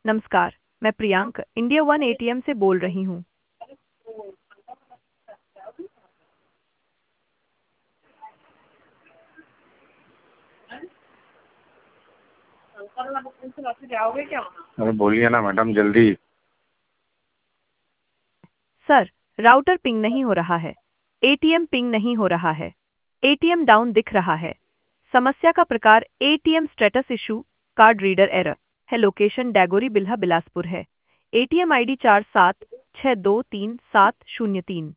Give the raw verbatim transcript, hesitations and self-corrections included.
नमस्कार, मैं Priyank India one ATM से बोल रही हूँ। अरे बोलिए ना मैडम जल्दी। सर, राउटर पिंग नहीं हो रहा है। एटीएम पिंग नहीं हो रहा है। एटीएम डाउन दिख रहा है। समस्या का प्रकार ATM status issue, card reader error है। लोकेशन डैगोरी बिल्हा बिलासपुर है। एटीएम आईडी चार सात छः दो तीन सात शून्य तीन।